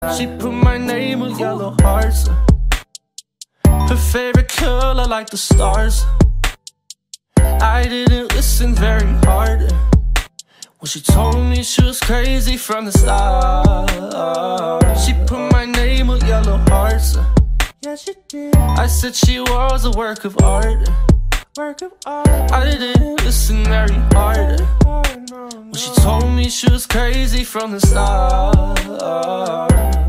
She put my name with yellow hearts. Her favorite color like the stars. I didn't listen very hard when she told me she was crazy from the start. She put my name with yellow hearts. Yeah, she did. I said she was a work of art. I didn't listen very hard when she told me she was crazy from the start.